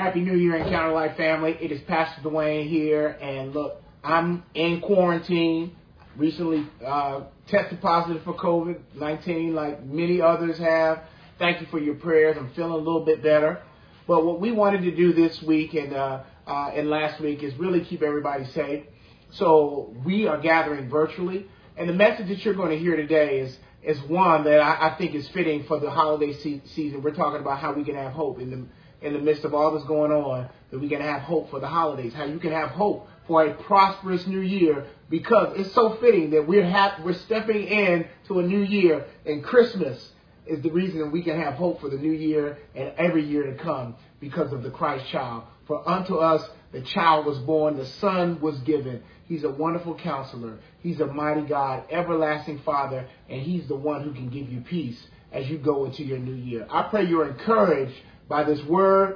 Happy New Year, Encounter Life family. It is Pastor Dwayne here, and look, I'm in quarantine. Recently tested positive for COVID-19 like many others have. Thank you for your prayers. I'm feeling a little bit better. But what we wanted to do this week and last week is really keep everybody safe. So we are gathering virtually. And the message that you're going to hear today is one that I think is fitting for the holiday season. We're talking about how we can have hope in the midst of all that's going on, that we can have hope for the holidays, how you can have hope for a prosperous new year, because it's so fitting that we're stepping into a new year, and Christmas is the reason that we can have hope for the new year and every year to come because of the Christ child. For unto us the child was born, the Son was given. He's a wonderful counselor. He's a mighty God, everlasting Father, and He's the one who can give you peace as you go into your new year. I pray you're encouraged by this word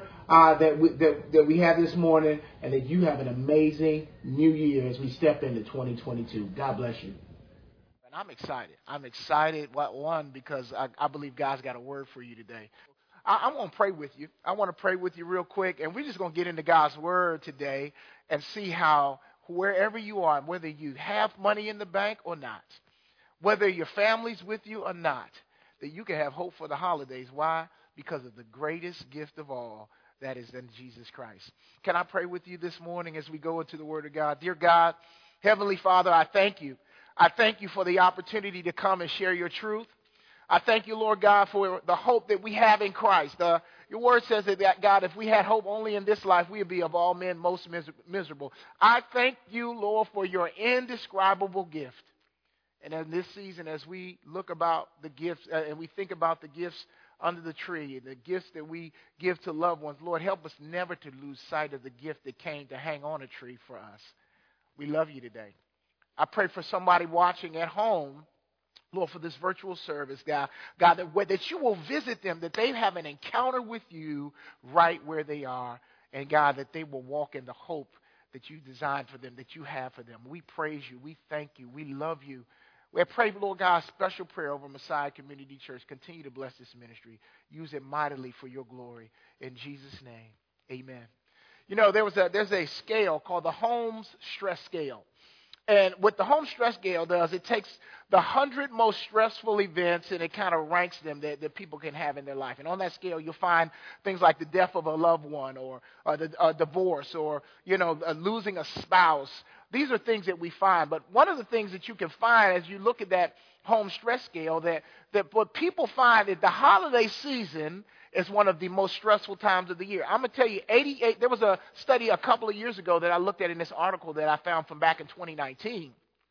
that we have this morning, and that you have an amazing new year as we step into 2022. God bless you. And I'm excited. I'm excited, one, because I believe God's got a word for you today. I'm going to pray with you. I want to pray with you real quick, and we're just going to get into God's word today and see how, wherever you are, whether you have money in the bank or not, whether your family's with you or not, that you can have hope for the holidays. Why? Because of the greatest gift of all, that is in Jesus Christ. Can I pray with you this morning as we go into the Word of God? Dear God, Heavenly Father, I thank you. I thank you for the opportunity to come and share your truth. I thank you, Lord God, for the hope that we have in Christ. Your word says that, God, if we had hope only in this life, we would be of all men most miserable. I thank you, Lord, for your indescribable gift. And in this season, as we look about the gifts and we think about the gifts under the tree and the gifts that we give to loved ones, Lord, help us never to lose sight of the gift that came to hang on a tree for us. We love you today. I pray for somebody watching at home, Lord, for this virtual service, God, that you will visit them, that they have an encounter with you right where they are, and God, that they will walk in the hope that you designed for them, that you have for them. We praise you. We thank you. We love you. We pray, Lord God, special prayer over Messiah Community Church. Continue to bless this ministry. Use it mightily for your glory. In Jesus' name, amen. You know, there's a scale called the Holmes Stress Scale. And what the Holmes Stress Scale does, it takes the 100 most stressful events and it kind of ranks them that people can have in their life. And on that scale, you'll find things like the death of a loved one or a divorce or, losing a spouse. These are things that we find. But one of the things that you can find as you look at that Holmes Stress Scale, that what people find is the holiday season is one of the most stressful times of the year. I'm going to tell you, there was a study a couple of years ago that I looked at in this article that I found from back in 2019.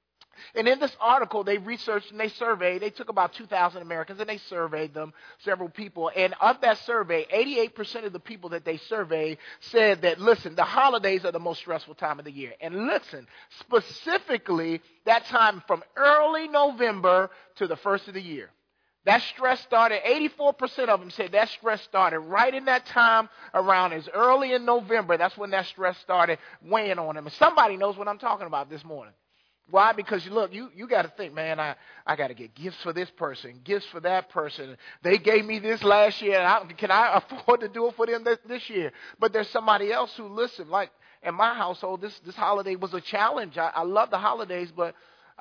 And in this article, they researched and they surveyed. They took about 2,000 Americans and they surveyed them, several people. And of that survey, 88% of the people that they surveyed said that, listen, the holidays are the most stressful time of the year. And listen, specifically that time from early November to the first of the year. That stress started, 84% of them said that stress started right in that time around as early in November. That's when that stress started weighing on them. And somebody knows what I'm talking about this morning. Why? Because, look, you got to think, man, I got to get gifts for this person, gifts for that person. They gave me this last year. And can I afford to do it for them this year? But there's somebody else who, listen, like in my household, this holiday was a challenge. I love the holidays, but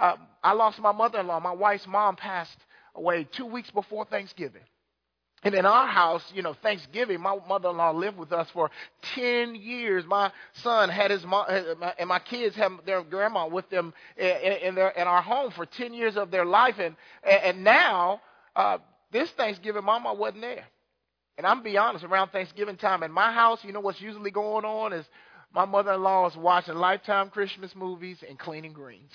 I lost my mother-in-law. My wife's mom passed away 2 weeks before Thanksgiving. And in our house, Thanksgiving, my mother-in-law lived with us for 10 years. My son had his mom, and my kids had their grandma with them in our home for 10 years of their life. And now, this Thanksgiving, Mama wasn't there. And I'm be honest, around Thanksgiving time in my house, you know what's usually going on is my mother-in-law is watching Lifetime Christmas movies and cleaning greens.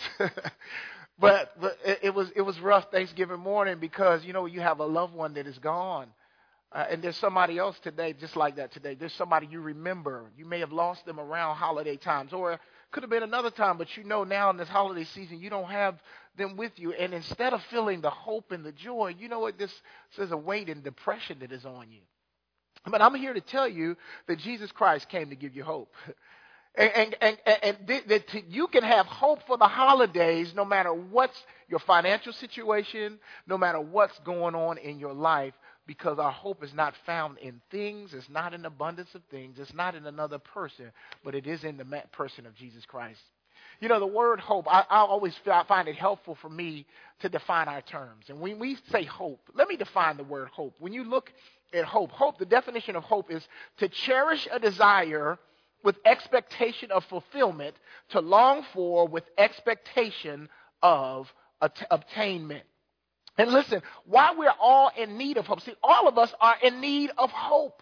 But it was rough Thanksgiving morning because, you have a loved one that is gone. And there's somebody else today just like that today. There's somebody you remember. You may have lost them around holiday times, or it could have been another time, but now in this holiday season, you don't have them with you. And instead of feeling the hope and the joy, you know what? This says a weight and depression that is on you. But I'm here to tell you that Jesus Christ came to give you hope. And that you can have hope for the holidays no matter what's your financial situation, no matter what's going on in your life. because our hope is not found in things. It's not in abundance of things. It's not in another person, but it is in the person of Jesus Christ. You know, the word hope, I always find it helpful for me to define our terms. And when we say hope, let me define the word hope. When you look at hope, the definition of hope is to cherish a desire with expectation of fulfillment, to long for with expectation of obtainment. And listen, while we're all in need of hope, see, all of us are in need of hope.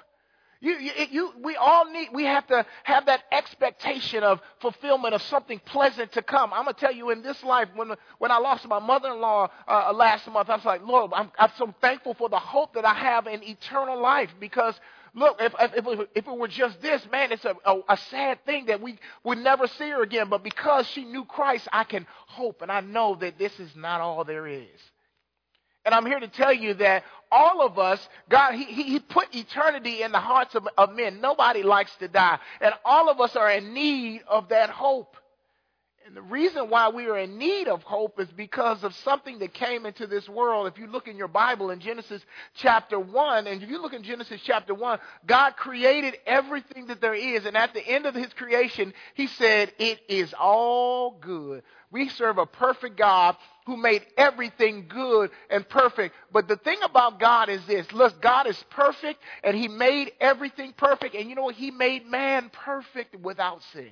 We have to have that expectation of fulfillment of something pleasant to come. I'm going to tell you, in this life, when I lost my mother-in-law last month, I was like, Lord, I'm so thankful for the hope that I have in eternal life. Because, look, if it were just this, man, it's a sad thing that we would never see her again. But because she knew Christ, I can hope, and I know that this is not all there is. And I'm here to tell you that all of us, God, He put eternity in the hearts of men. Nobody likes to die. And all of us are in need of that hope. And the reason why we are in need of hope is because of something that came into this world. If you look in your Bible in Genesis chapter 1, and if you look in Genesis chapter 1, God created everything that there is. And at the end of his creation, he said, it is all good. We serve a perfect God who made everything good and perfect. But the thing about God is this. Look, God is perfect, and he made everything perfect. And you know what? He made man perfect without sin.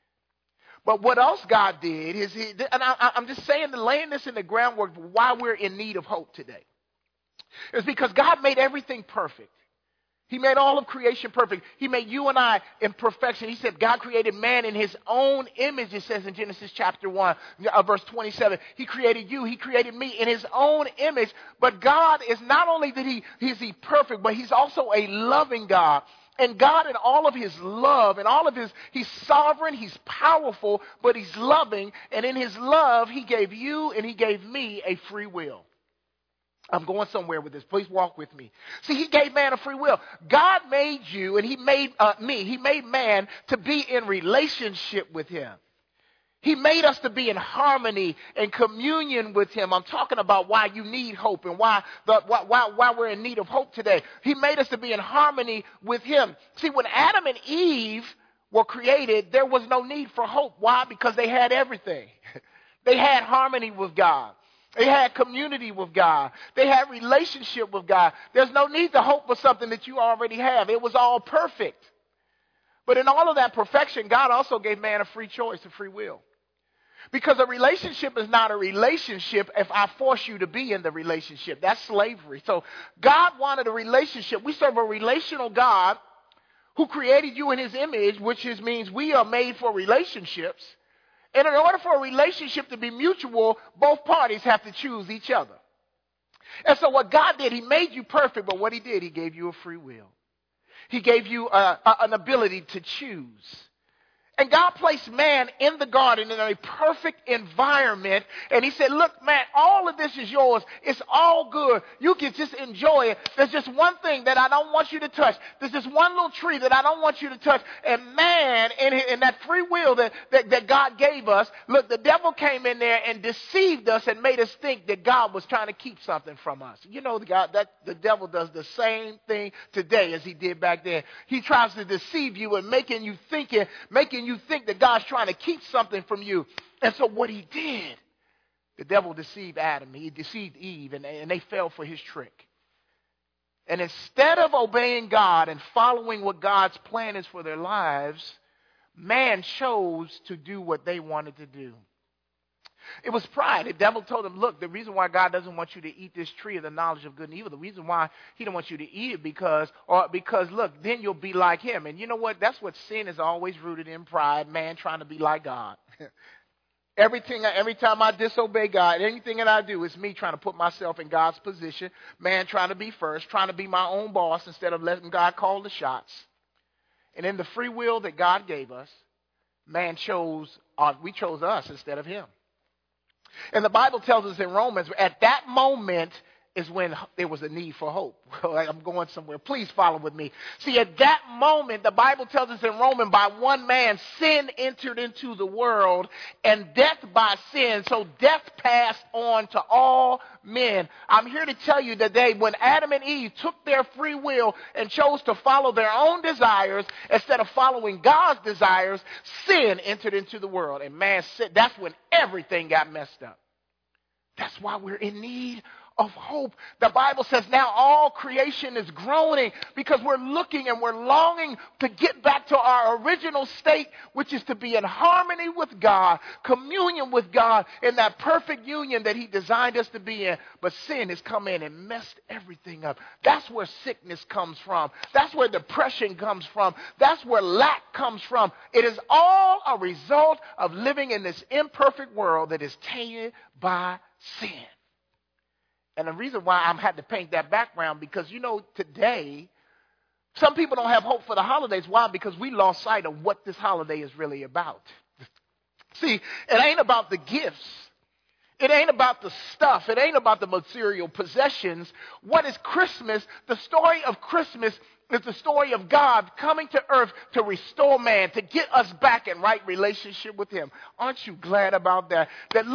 But what else God did is, I'm just saying, laying this in the groundwork for why we're in need of hope today. It's because God made everything perfect. He made all of creation perfect. He made you and I in perfection. He said God created man in his own image, it says in Genesis chapter 1, verse 27. He created you. He created me in his own image. But God is not only that is he perfect, but he's also a loving God. And God, in all of his love and all of he's sovereign, he's powerful, but he's loving. And in his love, he gave you and he gave me a free will. I'm going somewhere with this. Please walk with me. See, he gave man a free will. God made you and he made me. He made man to be in relationship with him. He made us to be in harmony and communion with him. I'm talking about why you need hope and why we're in need of hope today. He made us to be in harmony with him. See, when Adam and Eve were created, there was no need for hope. Why? Because they had everything. They had harmony with God. They had community with God. They had relationship with God. There's no need to hope for something that you already have. It was all perfect. But in all of that perfection, God also gave man a free choice, a free will. Because a relationship is not a relationship if I force you to be in the relationship. That's slavery. So God wanted a relationship. We serve a relational God who created you in his image, which means we are made for relationships. And in order for a relationship to be mutual, both parties have to choose each other. And so what God did, he made you perfect, but what he did, he gave you a free will. He gave you an ability to choose. And God placed man in the garden in a perfect environment. And he said, look, man, all of this is yours. It's all good. You can just enjoy it. There's just one thing that I don't want you to touch. There's just one little tree that I don't want you to touch. And man, in that free will that God gave us, look, the devil came in there and deceived us and made us think that God was trying to keep something from us. You know, that the devil does the same thing today as he did back then. He tries to deceive you and making you think that God's trying to keep something from you. And so what he did, the devil deceived Adam. He deceived Eve, and they fell for his trick. And instead of obeying God and following what God's plan is for their lives, man chose to do what they wanted to do. It was pride. The devil told him, look, the reason why God doesn't want you to eat this tree of the knowledge of good and evil, the reason why he don't want you to eat it because look, then you'll be like him. And you know what? That's what sin is always rooted in, pride, man trying to be like God. Every time I disobey God, anything that I do is me trying to put myself in God's position, man trying to be first, trying to be my own boss instead of letting God call the shots. And in the free will that God gave us, we chose us instead of him. And the Bible tells us in Romans, at that moment, is when there was a need for hope. Like I'm going somewhere. Please follow with me. See, at that moment, the Bible tells us in Romans, by one man, sin entered into the world, and death by sin. So death passed on to all men. I'm here to tell you today, when Adam and Eve took their free will and chose to follow their own desires instead of following God's desires, sin entered into the world. And man said, that's when everything got messed up. That's why we're in need of hope. The Bible says now all creation is groaning because we're looking and we're longing to get back to our original state, which is to be in harmony with God, communion with God, in that perfect union that he designed us to be in. But sin has come in and messed everything up. That's where sickness comes from. That's where depression comes from. That's where lack comes from. It is all a result of living in this imperfect world that is tainted by sin. And the reason why I had to paint that background, because, today, some people don't have hope for the holidays. Why? Because we lost sight of what this holiday is really about. See, it ain't about the gifts. It ain't about the stuff. It ain't about the material possessions. What is Christmas? The story of Christmas is the story of God coming to earth to restore man, to get us back in right relationship with him. Aren't you glad about that?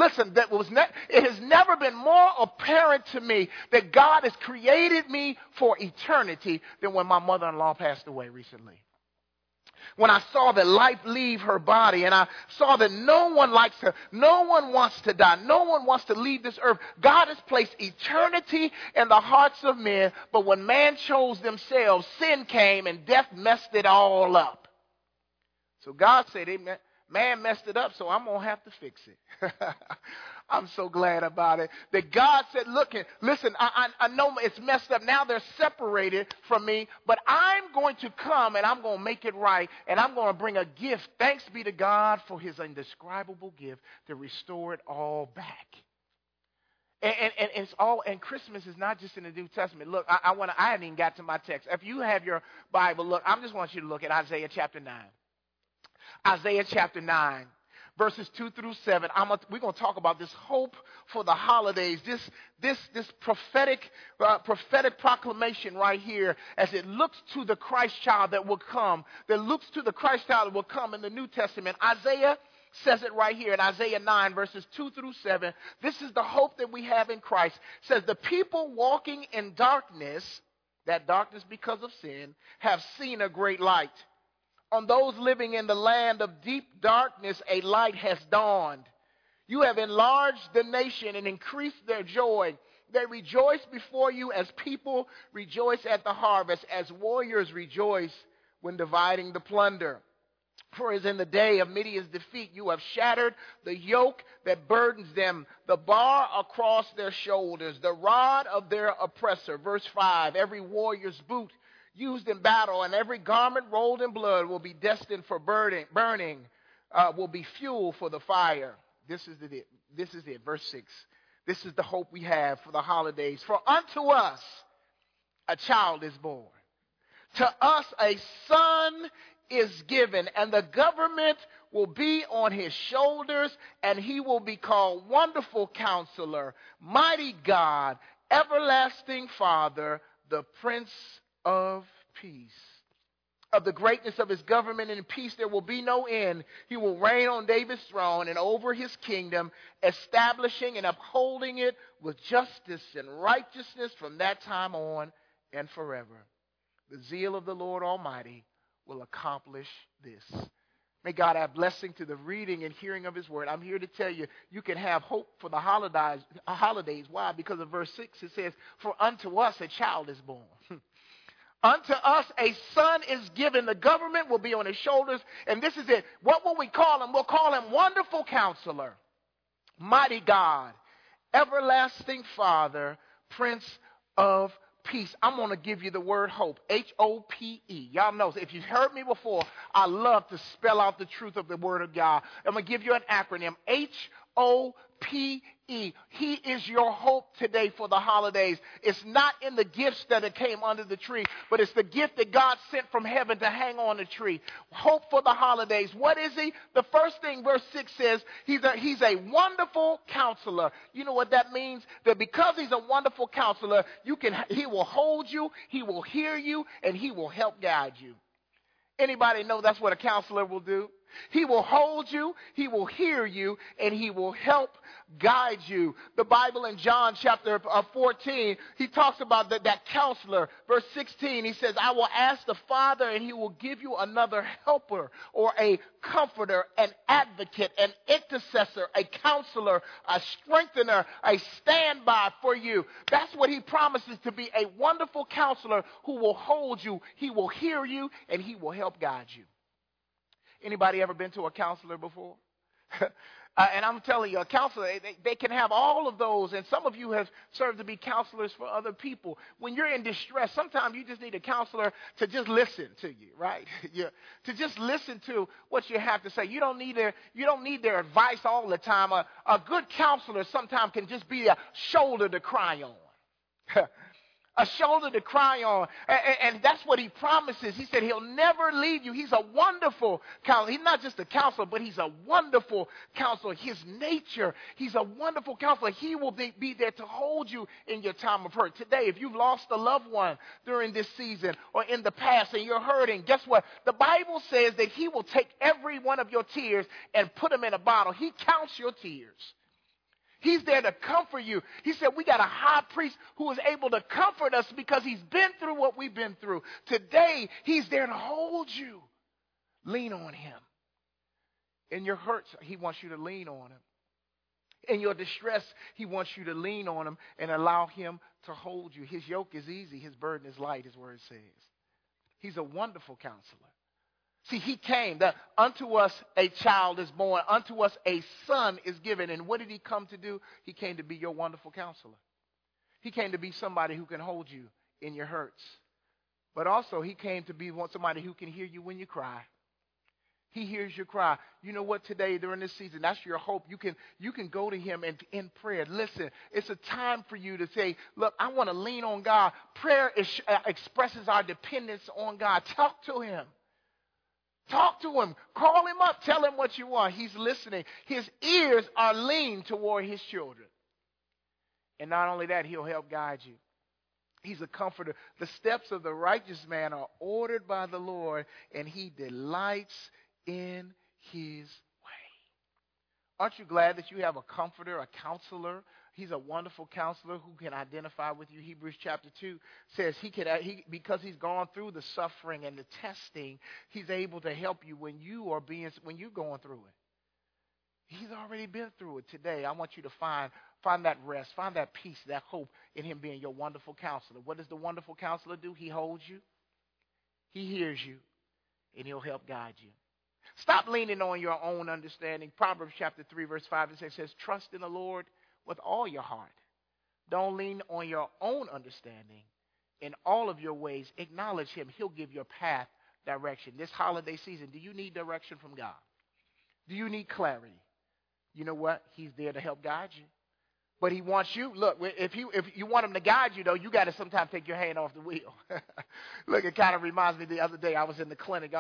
It has never been more apparent to me that God has created me for eternity than when my mother-in-law passed away recently. When I saw that life leave her body, and I saw that no one likes her, no one wants to die, no one wants to leave this earth. God has placed eternity in the hearts of men, but when man chose themselves, sin came and death messed it all up. So God said, man messed it up, so I'm going to have to fix it. I'm so glad about it. That God said, listen, I know it's messed up. Now they're separated from me, but I'm going to come and I'm going to make it right. And I'm going to bring a gift. Thanks be to God for his indescribable gift to restore it all back. And it's all, and Christmas is not just in the New Testament. Look, I haven't even got to my text. If you have your Bible, look, I just want you to look at Isaiah chapter 9. Isaiah chapter 9. Verses 2 through 7, we're going to talk about this hope for the holidays, this prophetic proclamation right here as it looks to the Christ child that will come, in the New Testament. Isaiah says it right here in Isaiah 9, verses 2 through 7. This is the hope that we have in Christ. It says, the people walking in darkness, that darkness because of sin, have seen a great light. On those living in the land of deep darkness, a light has dawned. You have enlarged the nation and increased their joy. They rejoice before you as people rejoice at the harvest, as warriors rejoice when dividing the plunder. For as in the day of Midian's defeat, you have shattered the yoke that burdens them, the bar across their shoulders, the rod of their oppressor. Verse 5, every warrior's boot used in battle, and every garment rolled in blood will be destined for burning, will be fuel for the fire. This is it. Verse 6. This is the hope we have for the holidays. For unto us a child is born. To us a son is given, and the government will be on his shoulders, and he will be called Wonderful Counselor, Mighty God, Everlasting Father, the Prince of Peace. Of the greatness of his government and peace there will be no end. He will reign on David's throne and over his kingdom, establishing and upholding it with justice and righteousness from that time on and forever. The zeal of the Lord Almighty will accomplish this. May God have blessing to the reading and hearing of his word. I'm here to tell you, you can have hope for the holidays. Why? Because of verse 6, it says, for unto us a child is born. Unto us a son is given. The government will be on his shoulders. And this is it. What will we call him? We'll call him Wonderful Counselor, Mighty God, Everlasting Father, Prince of Peace. I'm going to give you the word hope. H-O-P-E. Y'all know, if you've heard me before, I love to spell out the truth of the word of God. I'm going to give you an acronym. H-O-P-E. He is your hope today for the holidays. It's not in the gifts that it came under the tree, but it's the gift that God sent from heaven to hang on the tree. Hope for the holidays. What is he? The first thing verse 6 says, he's a wonderful counselor. You know what that means? That because he's a wonderful counselor, he will hold you, he will hear you, and he will help guide you. Anybody know that's what a counselor will do? He will hold you, he will hear you, and he will help guide you. The Bible in John chapter 14, he talks about that counselor. Verse 16, he says, I will ask the Father, and he will give you another helper, or a comforter, an advocate, an intercessor, a counselor, a strengthener, a standby for you. That's what he promises, to be a wonderful counselor who will hold you, he will hear you, and he will help guide you. Anybody ever been to a counselor before? And I'm telling you, a counselor, they can have all of those. And some of you have served to be counselors for other people. When you're in distress, sometimes you just need a counselor to just listen to you, right? To just listen to what you have to say. You don't need their advice all the time. A good counselor sometimes can just be a shoulder to cry on. A shoulder to cry on. And that's what he promises. He said he'll never leave you. He's a wonderful counselor. He's not just a counselor, but he's a wonderful counselor. His nature, he's a wonderful counselor. He will be there to hold you in your time of hurt. Today, if you've lost a loved one during this season or in the past and you're hurting, guess what? The Bible says that he will take every one of your tears and put them in a bottle. He counts your tears. He's there to comfort you. He said we got a high priest who is able to comfort us because he's been through what we've been through. Today, he's there to hold you. Lean on him. In your hurts, he wants you to lean on him. In your distress, he wants you to lean on him and allow him to hold you. His yoke is easy. His burden is light, is where it says. He's a wonderful counselor. See, he came that unto us a child is born, unto us a son is given. And what did he come to do? He came to be your wonderful counselor. He came to be somebody who can hold you in your hurts. But also he came to be somebody who can hear you when you cry. He hears your cry. You know what, today, during this season, that's your hope. You can go to him and in prayer. Listen, it's a time for you to say, look, I want to lean on God. Prayer expresses our dependence on God. Talk to him. Talk to him. Call him up. Tell him what you want. He's listening. His ears are leaned toward his children. And not only that, he'll help guide you. He's a comforter. The steps of the righteous man are ordered by the Lord, and he delights in his way. Aren't you glad that you have a comforter, a counselor? He's a wonderful counselor who can identify with you. Hebrews chapter 2 says because he's gone through the suffering and the testing, he's able to help you when you're going through it. He's already been through it. Today, I want you to find that rest, find that peace, that hope in him being your wonderful counselor. What does the wonderful counselor do? He holds you, he hears you, and he'll help guide you. Stop leaning on your own understanding. Proverbs chapter 3, verse 5 and 6 says, trust in the Lord with all your heart. Don't lean on your own understanding. In all of your ways, acknowledge him. He'll give your path direction. This holiday season, do you need direction from God? Do you need clarity? You know what? He's there to help guide you. But he wants you, look, if you want him to guide you, though, you got to sometimes take your hand off the wheel. Look, it kind of reminds me the other day I was in the clinic.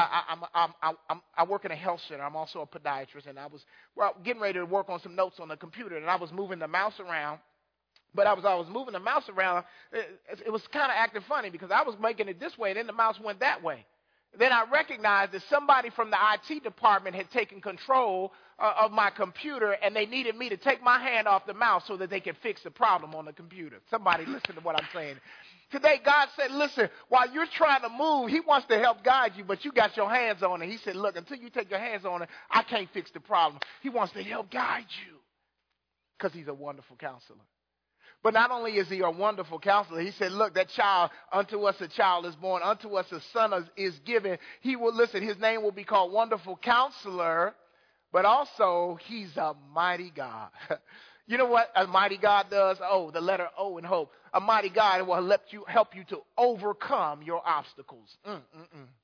I work in a health center. I'm also a podiatrist, and I was getting ready to work on some notes on the computer, and I was moving the mouse around. But I was moving the mouse around. It was kind of acting funny because I was making it this way, and then the mouse went that way. Then I recognized that somebody from the IT department had taken control of my computer, and they needed me to take my hand off the mouse so that they could fix the problem on the computer. Somebody listen to what I'm saying. Today, God said, listen, while you're trying to move, he wants to help guide you, but you got your hands on it. He said, look, until you take your hands on it, I can't fix the problem. He wants to help guide you because he's a wonderful counselor. But not only is he a wonderful counselor, he said, look, that child, unto us a child is born, unto us a son is given. He will, listen, his name will be called Wonderful Counselor, but also he's a mighty God. You know what a mighty God does? Oh, the letter O in hope. A mighty God will help you to overcome your obstacles.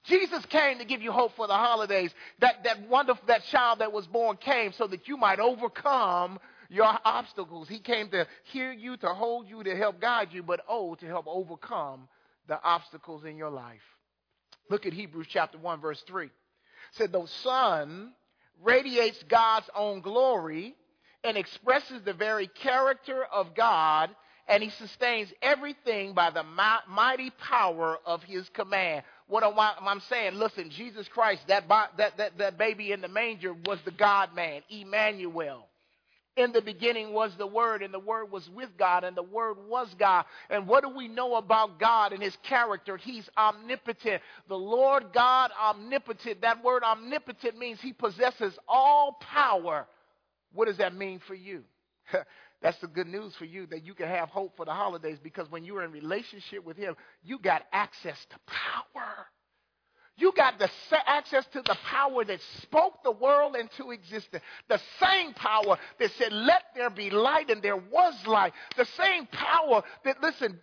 Jesus came to give you hope for the holidays. That child that was born came so that you might overcome your obstacles. He came to hear you, to hold you, to help guide you, but to help overcome the obstacles in your life. Look at Hebrews chapter 1, verse 3. It said, the Son radiates God's own glory and expresses the very character of God, and he sustains everything by the mighty power of his command. What I'm saying, listen, Jesus Christ, that baby in the manger was the God-man, Emmanuel. In the beginning was the Word, and the Word was with God, and the Word was God. And what do we know about God and his character? He's omnipotent. The Lord God omnipotent. That word omnipotent means he possesses all power. What does that mean for you? That's the good news for you, that you can have hope for the holidays, because when you're in relationship with him, you got access to power. You got the access to the power that spoke the world into existence. The same power that said, let there be light, and there was light. The same power that,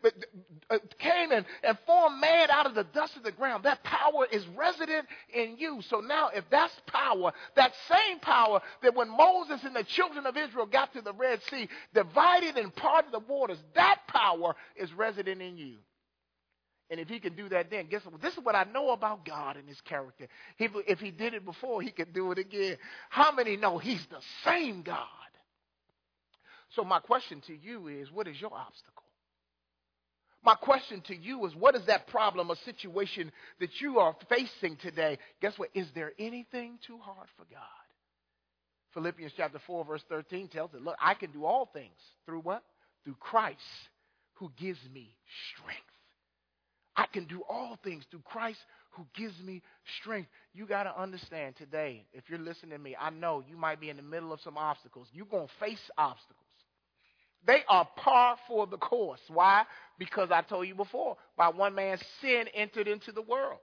came and formed man out of the dust of the ground. That power is resident in you. So now if that's power, that same power that when Moses and the children of Israel got to the Red Sea, divided and parted the waters, that power is resident in you. And if he can do that then, guess what? This is what I know about God and his character. If he did it before, he can do it again. How many know he's the same God? So my question to you is, what is your obstacle? My question to you is, what is that problem or situation that you are facing today? Guess what? Is there anything too hard for God? Philippians chapter 4, verse 13 tells us, look, I can do all things through what? Through Christ who gives me strength. I can do all things through Christ who gives me strength. You got to understand today, if you're listening to me, I know you might be in the middle of some obstacles. You're going to face obstacles. They are par for the course. Why? Because I told you before, by one man's sin entered into the world.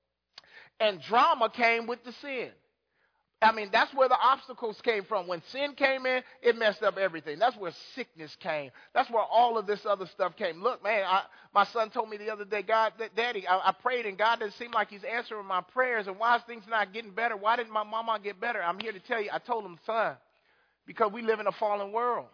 And drama came with the sin. I mean, that's where the obstacles came from. When sin came in, it messed up everything. That's where sickness came. That's where all of this other stuff came. Look, man, my son told me the other day, Daddy, I prayed and God doesn't seem like he's answering my prayers. And why is things not getting better? Why didn't my mama get better? I'm here to tell you, I told him, son, because we live in a fallen world.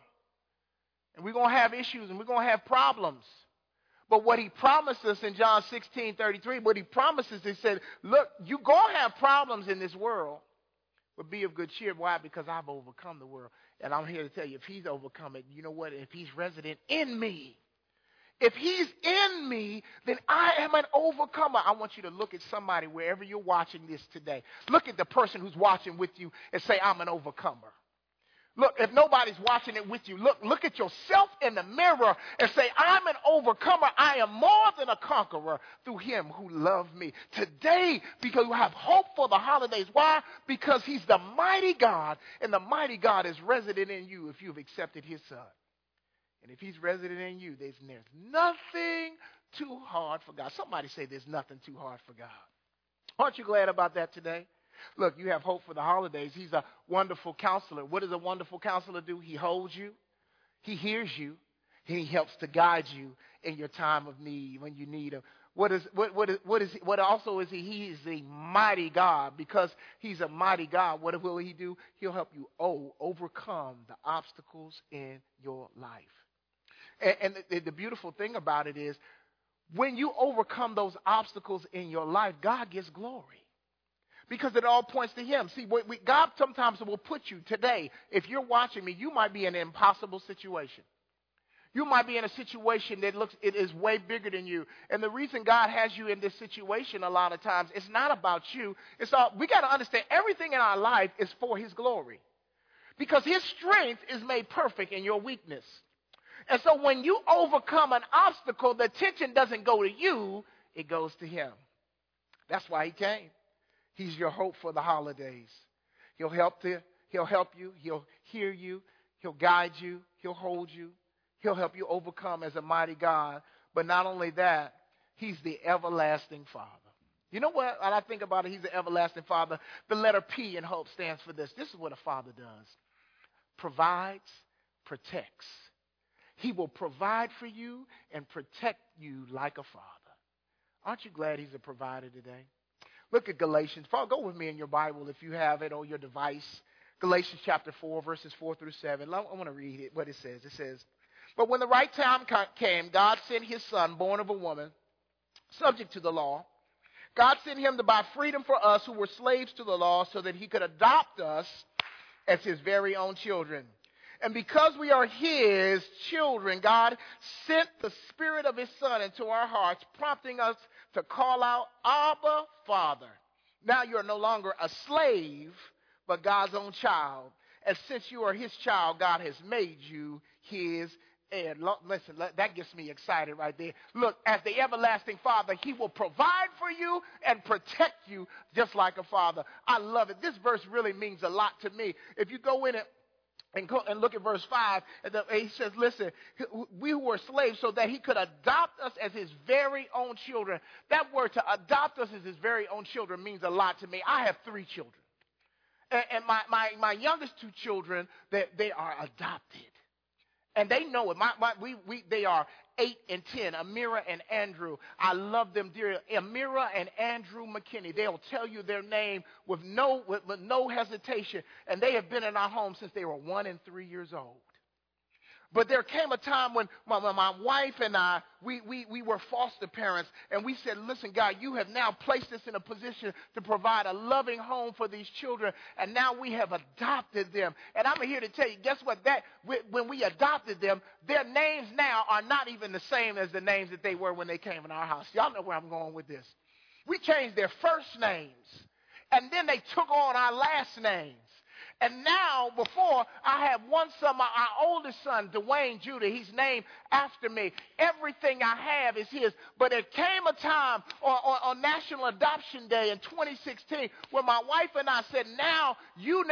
And we're going to have issues and we're going to have problems. But what he promised us in John 16:33, what he promises, he said, look, you're going to have problems in this world. But be of good cheer. Why? Because I've overcome the world. And I'm here to tell you, if he's overcome it, you know what? If he's resident in me, if he's in me, then I am an overcomer. I want you to look at somebody wherever you're watching this today. Look at the person who's watching with you and say, I'm an overcomer. Look, if nobody's watching it with you, look at yourself in the mirror and say, I'm an overcomer. I am more than a conqueror through him who loved me. Today, because you have hope for the holidays. Why? Because he's the mighty God, and the mighty God is resident in you if you've accepted his son. And if he's resident in you, there's nothing too hard for God. Somebody say there's nothing too hard for God. Aren't you glad about that today? Look, you have hope for the holidays. He's a wonderful counselor. What does a wonderful counselor do? He holds you. He hears you. He helps to guide you in your time of need when you need him. What also is he? He is a mighty God. Because he's a mighty God, what will he do? He'll help you overcome the obstacles in your life. And the beautiful thing about it is, when you overcome those obstacles in your life, God gets glory. Because it all points to him. See, God sometimes will put you today. If you're watching me, you might be in an impossible situation. You might be in a situation that it is way bigger than you. And the reason God has you in this situation a lot of times, it's not about you. We got to understand everything in our life is for his glory. Because his strength is made perfect in your weakness. And so when you overcome an obstacle, the attention doesn't go to you, it goes to him. That's why he came. He's your hope for the holidays. He'll help you. He'll hear you. He'll guide you. He'll hold you. He'll help you overcome as a mighty God. But not only that, he's the everlasting Father. You know what? When I think about it, he's the everlasting Father. The letter P in hope stands for this. This is what a father does. Provides, protects. He will provide for you and protect you like a father. Aren't you glad he's a provider today? Look at Galatians. Go with me in your Bible if you have it on your device. Galatians chapter 4, verses 4 through 7. I want to read it, what it says. It says, but when the right time came, God sent his son, born of a woman, subject to the law. God sent him to buy freedom for us who were slaves to the law so that he could adopt us as his very own children. And because we are his children, God sent the Spirit of his Son into our hearts, prompting us to call out, Abba, Father. Now you are no longer a slave, but God's own child. And since you are his child, God has made you his heir. Listen, that gets me excited right there. Look, as the everlasting Father, he will provide for you and protect you just like a father. I love it. This verse really means a lot to me. If you go in it, and look at verse 5. He says, listen, we were slaves so that he could adopt us as his very own children. That word to adopt us as his very own children means a lot to me. I have 3 children. And my youngest 2 children, they are adopted. And they know it. They are 8 and 10, Amira and Andrew. I love them dearly. Amira and Andrew McKinney. They'll tell you their name with no hesitation. And they have been in our home since they were 1 and 3 years old. But there came a time when my wife and I, we were foster parents, and we said, listen, God, you have now placed us in a position to provide a loving home for these children, and now we have adopted them. And I'm here to tell you, guess what? When we adopted them, their names now are not even the same as the names that they were when they came in our house. Y'all know where I'm going with this. We changed their first names, and then they took on our last names. And now, before, I have one son, our oldest son, Dwayne Judah. He's named after me. Everything I have is his. But there came a time on National Adoption Day in 2016 where my wife and I said, you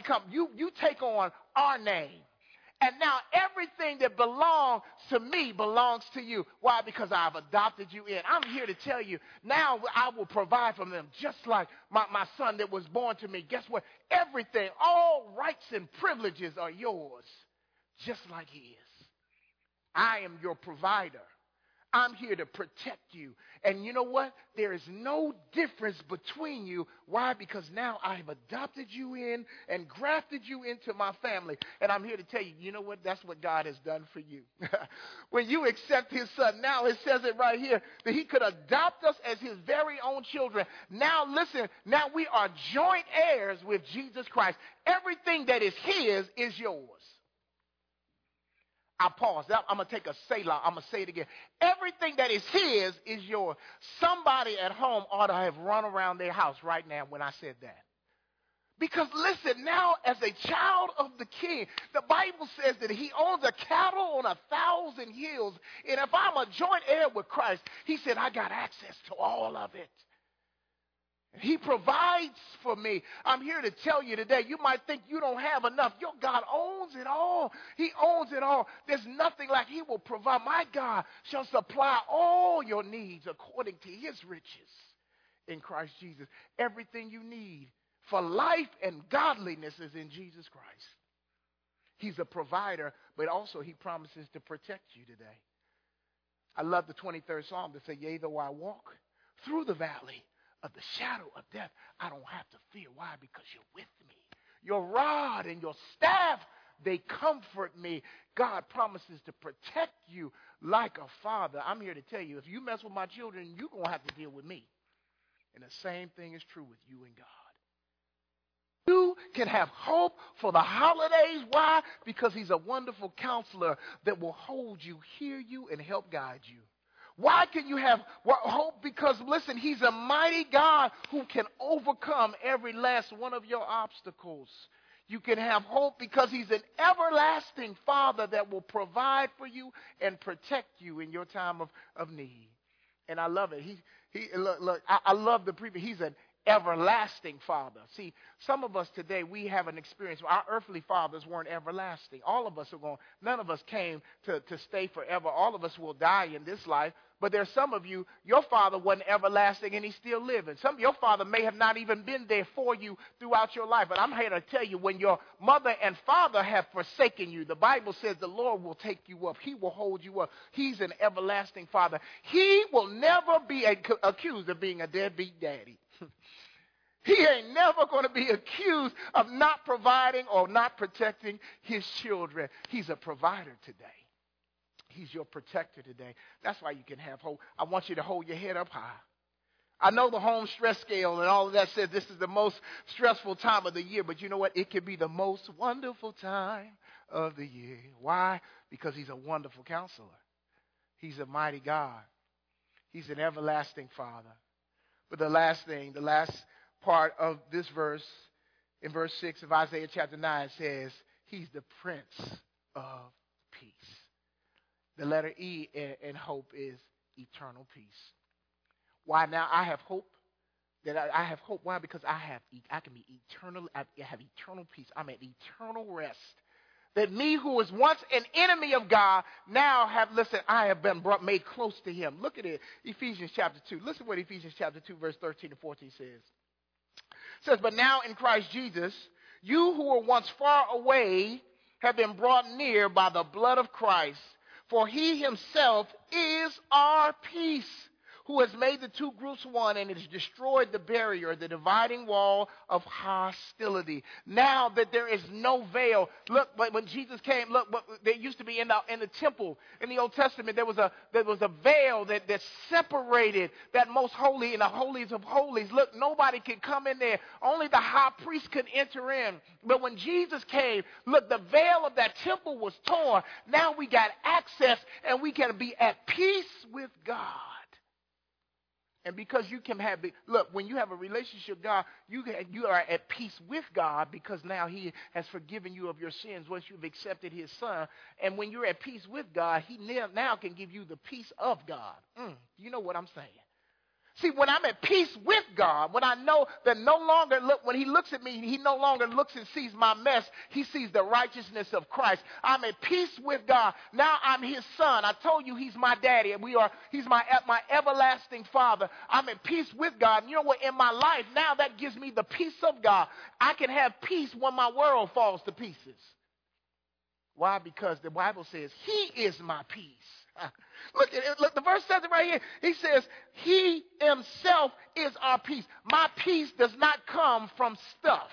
take on our name. And now everything that belongs to me belongs to you. Why? Because I've adopted you in. I'm here to tell you, now I will provide for them just like my son that was born to me. Guess what? Everything, all rights and privileges are yours, just like he is. I am your provider. I'm here to protect you. And you know what? There is no difference between you. Why? Because now I've adopted you in and grafted you into my family. And I'm here to tell you, you know what? That's what God has done for you. When you accept his son, now it says it right here, that he could adopt us as his very own children. Now listen, now we are joint heirs with Jesus Christ. Everything that is his is yours. I pause. I'm going to take a Selah. I'm going to say it again. Everything that is his is yours. Somebody at home ought to have run around their house right now when I said that. Because listen, now as a child of the king, the Bible says that he owns a cattle on 1,000 hills. And if I'm a joint heir with Christ, he said, I got access to all of it. He provides for me. I'm here to tell you today, you might think you don't have enough. Your God owns it all. He owns it all. There's nothing like he will provide. My God shall supply all your needs according to his riches in Christ Jesus. Everything you need for life and godliness is in Jesus Christ. He's a provider, but also he promises to protect you today. I love the 23rd Psalm that says, yea, though I walk through the valley of the shadow of death, I don't have to fear. Why? Because you're with me. Your rod and your staff, they comfort me. God promises to protect you like a father. I'm here to tell you, if you mess with my children, you're going to have to deal with me. And the same thing is true with you and God. You can have hope for the holidays. Why? Because he's a wonderful counselor that will hold you, hear you, and help guide you. Why can you have hope? Because, listen, he's a mighty God who can overcome every last one of your obstacles. You can have hope because he's an everlasting Father that will provide for you and protect you in your time of need. And I love it. I love the previous. He's an everlasting Father. See, some of us today, we have an experience. Our earthly fathers weren't everlasting. All of us are going, none of us came to stay forever. All of us will die in this life. But there's some of you, your father wasn't everlasting and he's still living. Your father may have not even been there for you throughout your life. But I'm here to tell you, when your mother and father have forsaken you, the Bible says the Lord will take you up. He will hold you up. He's an everlasting Father. He will never be accused of being a deadbeat daddy. He ain't never going to be accused of not providing or not protecting his children. He's a provider today. He's your protector today. That's why you can have hope. I want you to hold your head up high. I know the home stress scale and all of that says this is the most stressful time of the year, but you know what? It can be the most wonderful time of the year. Why? Because he's a wonderful counselor. He's a mighty God. He's an everlasting Father. But the last thing, the last part of this verse, in verse 6 of Isaiah chapter 9 says, he's the Prince of Peace. The letter E in hope is eternal peace. Why now? I have hope. I have hope. Why? Because I can be eternal. I have eternal peace. I'm at eternal rest. That me who was once an enemy of God now I have been made close to him. Look at it. Ephesians chapter 2. Listen what Ephesians chapter 2 verse 13 and 14 says. It says, but now in Christ Jesus, you who were once far away have been brought near by the blood of Christ. For he himself is our peace, who has made the two groups one and has destroyed the barrier, the dividing wall of hostility. Now that there is no veil. Look, when Jesus came, look, there used to be in the temple in the Old Testament, there was a veil that separated that most holy and the holies of holies. Look, nobody could come in there. Only the high priest could enter in. But when Jesus came, look, the veil of that temple was torn. Now we got access and we can be at peace with God. And because you can have, look, when you have a relationship with God, you are at peace with God because now he has forgiven you of your sins once you've accepted his son. And when you're at peace with God, he now can give you the peace of God. You know what I'm saying? See, when I'm at peace with God, when I know that when he looks at me, he no longer looks and sees my mess. He sees the righteousness of Christ. I'm at peace with God. Now I'm his son. I told you he's my daddy. He's my everlasting Father. I'm at peace with God. And you know what? In my life, now that gives me the peace of God. I can have peace when my world falls to pieces. Why? Because the Bible says he is my peace. Look, the verse says it right here. He says, he himself is our peace. My peace does not come from stuff.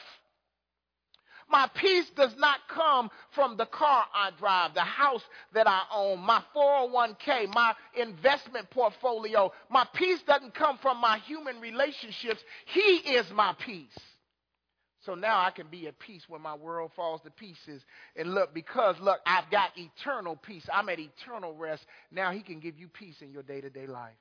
My peace does not come from the car I drive, the house that I own, my 401k, my investment portfolio. My peace doesn't come from my human relationships. He is my peace. So now I can be at peace when my world falls to pieces. And look, I've got eternal peace. I'm at eternal rest. Now he can give you peace in your day-to-day life.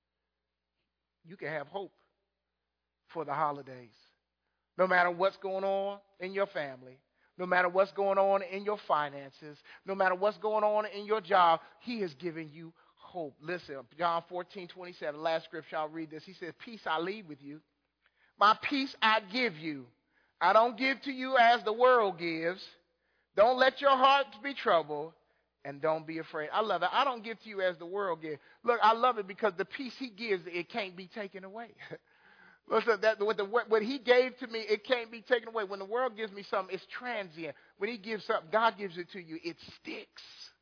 You can have hope for the holidays. No matter what's going on in your family, no matter what's going on in your finances, no matter what's going on in your job, he has given you hope. Listen, John 14:27, last scripture, I'll read this. He says, peace I leave with you. My peace I give you. I don't give to you as the world gives. Don't let your hearts be troubled, and don't be afraid. I love it. I don't give to you as the world gives. Look, I love it because the peace he gives, it can't be taken away. Listen, what he gave to me, it can't be taken away. When the world gives me something, it's transient. When he gives something, God gives it to you, it sticks.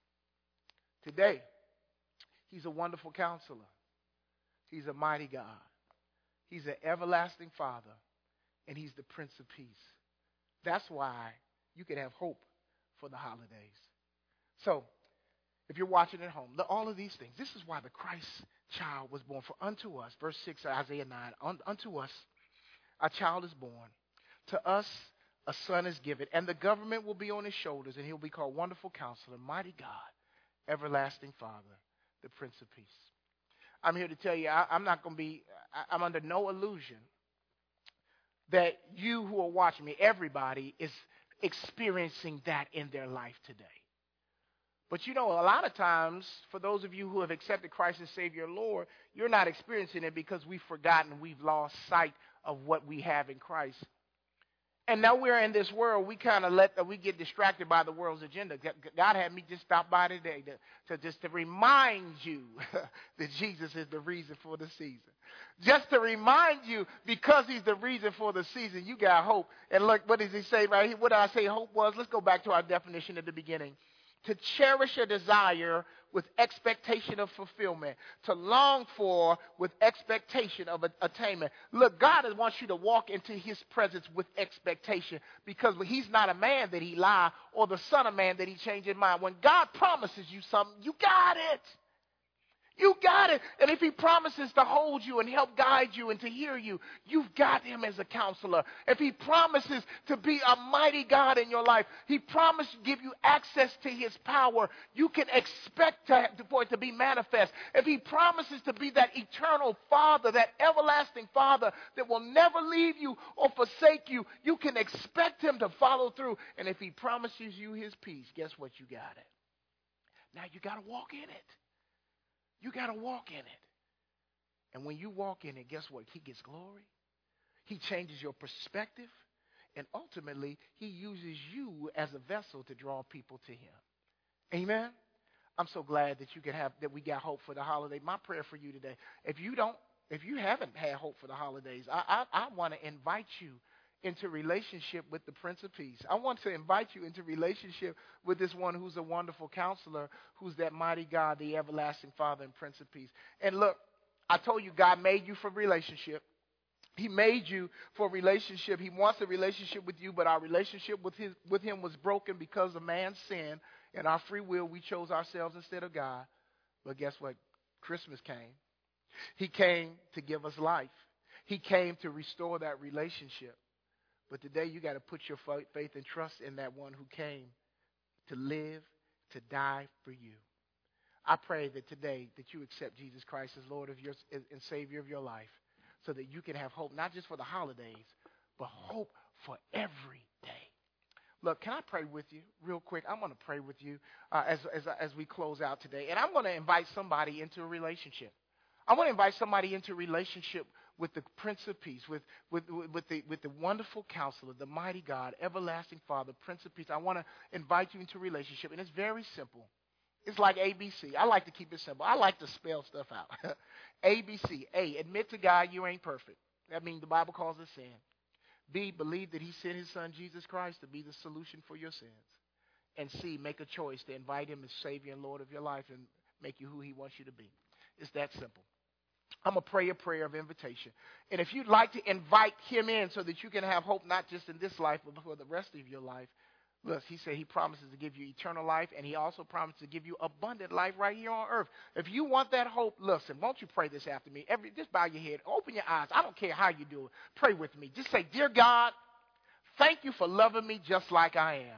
Today, he's a wonderful counselor. He's a mighty God. He's an everlasting Father. And he's the Prince of Peace. That's why you can have hope for the holidays. So, if you're watching at home, all of these things, this is why the Christ child was born. For unto us, verse 6 of Isaiah 9, unto us a child is born. To us a son is given. And the government will be on his shoulders. And he'll be called Wonderful Counselor, Mighty God, Everlasting Father, the Prince of Peace. I'm here to tell you, I'm under no illusion that you who are watching me, everybody is experiencing that in their life today. But you know, a lot of times, for those of you who have accepted Christ as Savior Lord, you're not experiencing it because we've forgotten, we've lost sight of what we have in Christ. And now we're in this world, we get distracted by the world's agenda. God had me just stop by today to remind you that Jesus is the reason for the season. Just to remind you, because he's the reason for the season, you got hope. And look, what does he say right here? What did I say hope was? Let's go back to our definition at the beginning. to cherish a desire with expectation of fulfillment, to long for with expectation of attainment. Look, God wants you to walk into his presence with expectation, because he's not a man that he lie, or the son of man that he change his mind. When God promises you something, you got it. You got it. And if he promises to hold you and help guide you and to hear you, you've got him as a counselor. If he promises to be a mighty God in your life, he promised to give you access to his power, you can expect for it to be manifest. If he promises to be that eternal Father, that everlasting Father that will never leave you or forsake you, you can expect him to follow through. And if he promises you his peace, guess what? You got it. Now you got to walk in it. You got to walk in it. And when you walk in it, guess what? He gets glory. He changes your perspective. And ultimately, he uses you as a vessel to draw people to him. Amen? I'm so glad that we got hope for the holiday. My prayer for you today, if you haven't had hope for the holidays, I want to invite you into relationship with the Prince of Peace. I want to invite you into relationship with this one who's a wonderful counselor, who's that mighty God, the everlasting Father and Prince of Peace. And look, I told you God made you for relationship. He made you for relationship. He wants a relationship with you, but our relationship with him was broken because of man's sin and our free will. We chose ourselves instead of God. But guess what? Christmas came. He came to give us life. He came to restore that relationship. But today you got to put your faith and trust in that one who came to live, to die for you. I pray that today that you accept Jesus Christ as Lord of your and Savior of your life, so that you can have hope, not just for the holidays, but hope for every day. Look, can I pray with you real quick? I'm going to pray with you as we close out today. And I'm going to invite somebody into a relationship. I want to invite somebody into a relationship with the Prince of Peace, with the wonderful counselor, the mighty God, everlasting Father, Prince of Peace. I want to invite you into a relationship, and it's very simple. It's like ABC. I like to keep it simple. I like to spell stuff out. ABC. A, admit to God you ain't perfect. That means the Bible calls it sin. B, believe that he sent his son Jesus Christ to be the solution for your sins. And C, make a choice to invite him as Savior and Lord of your life and make you who he wants you to be. It's that simple. I'm going to pray a prayer of invitation. And if you'd like to invite him in so that you can have hope not just in this life, but for the rest of your life, look, he said he promises to give you eternal life, and he also promises to give you abundant life right here on earth. If you want that hope, listen, won't you pray this after me? Just bow your head. Open your eyes. I don't care how you do it. Pray with me. Just say, Dear God, thank you for loving me just like I am.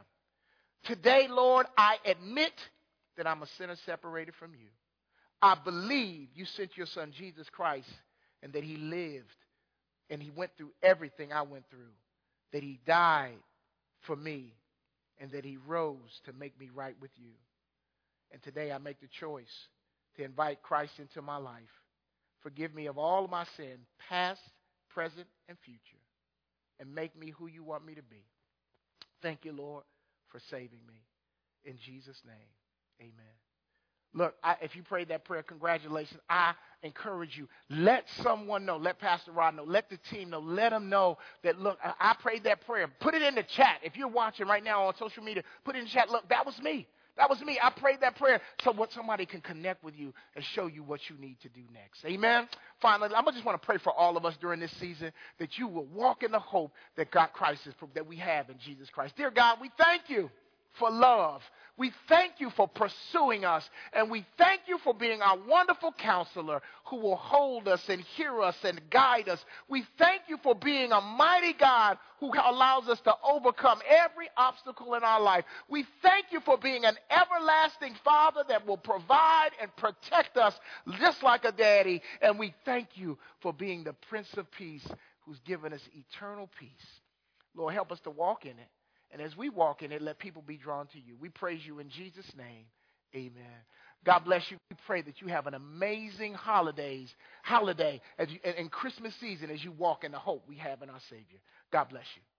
Today, Lord, I admit that I'm a sinner separated from you. I believe you sent your son, Jesus Christ, and that he lived, and he went through everything I went through, that he died for me, and that he rose to make me right with you. And today I make the choice to invite Christ into my life. Forgive me of all of my sin, past, present, and future, and make me who you want me to be. Thank you, Lord, for saving me. In Jesus' name, amen. Look, if you prayed that prayer, congratulations. I encourage you. Let someone know. Let Pastor Rod know. Let the team know. Let them know that, look, I prayed that prayer. Put it in the chat. If you're watching right now on social media, put it in the chat. Look, that was me. That was me. I prayed that prayer so somebody can connect with you and show you what you need to do next. Amen? Finally, I just want to pray for all of us during this season that you will walk in the hope that God Christ is, that we have in Jesus Christ. Dear God, we thank you for love. We thank you for pursuing us, and we thank you for being our wonderful counselor who will hold us and hear us and guide us. We thank you for being a mighty God who allows us to overcome every obstacle in our life. We thank you for being an everlasting Father that will provide and protect us just like a daddy, and we thank you for being the Prince of Peace who's given us eternal peace. Lord, help us to walk in it. And as we walk in it, let people be drawn to you. We praise you in Jesus' name. Amen. God bless you. We pray that you have an amazing holiday and Christmas season as you walk in the hope we have in our Savior. God bless you.